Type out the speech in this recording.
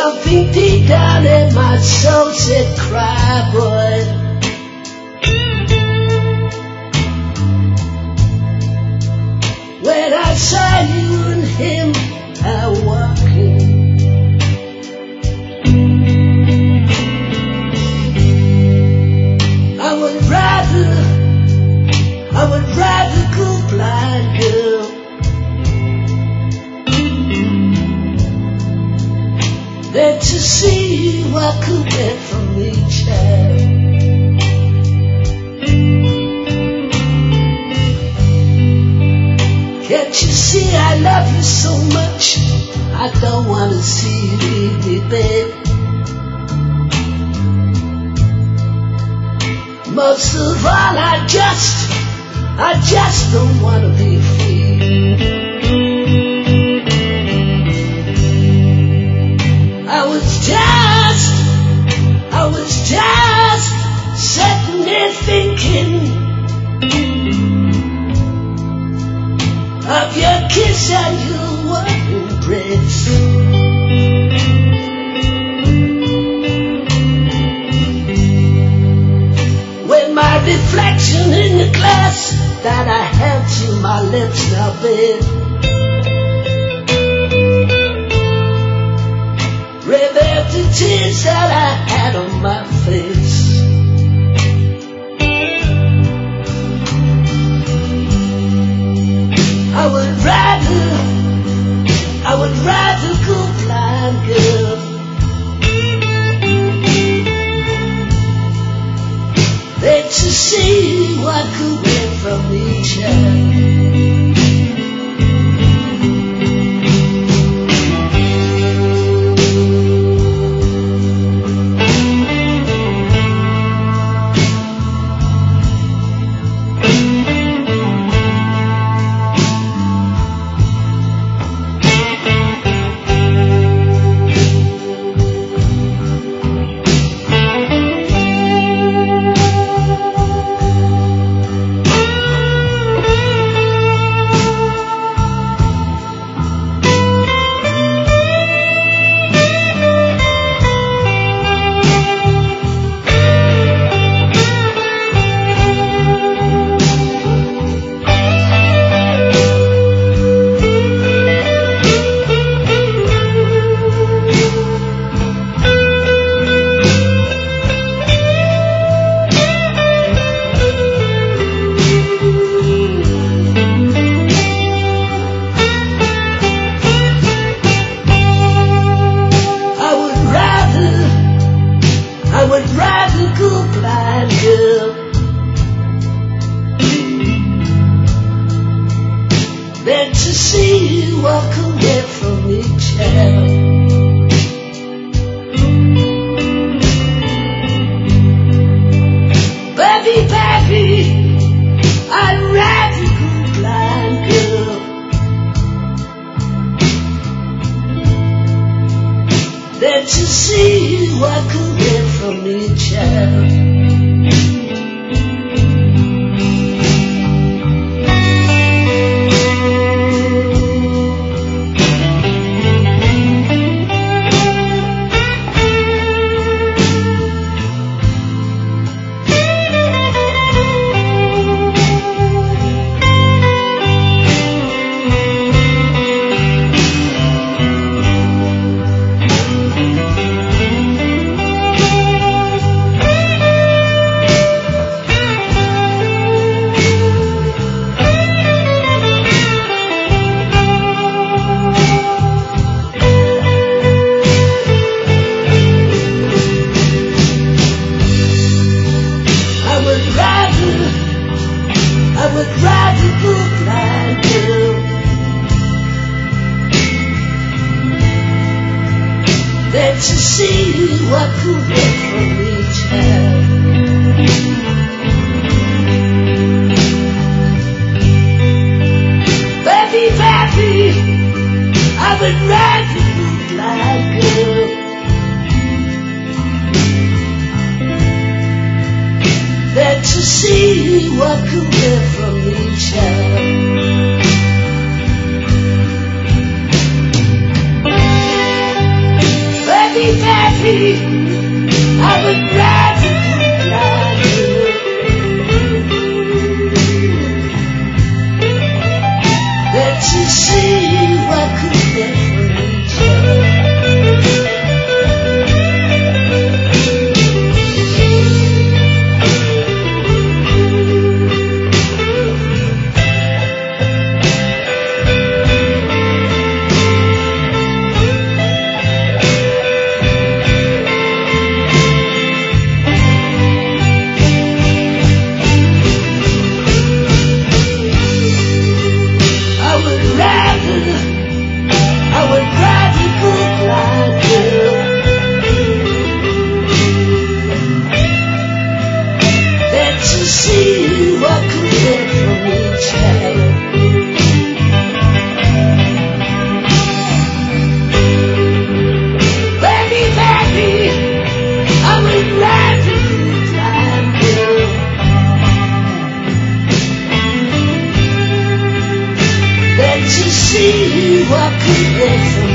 Something deep down in my soul said, cry, boy. When I saw you and him out walking, I would rather go blind, girl, than to see what could get from each other. Can't you see I love you so much? I don't want to see you leave me, babe. Most of all, I just don't want to be free. I was just sitting there thinking of your kiss and your warm embrace. When my reflection in the glass that I held to my lips now, babe, revealed the tears that I had on my face. I would rather go blind, girl, than to see what could get from each other. Than to see what could get from each other. Baby, baby, I'd rather go blind, girl, than to see what could get from each other. I would rather go blind, girl, than to see what could get from each other. Baby, baby, I would rather go blind, girl, than to see what could get from each other. Baby, See what could live from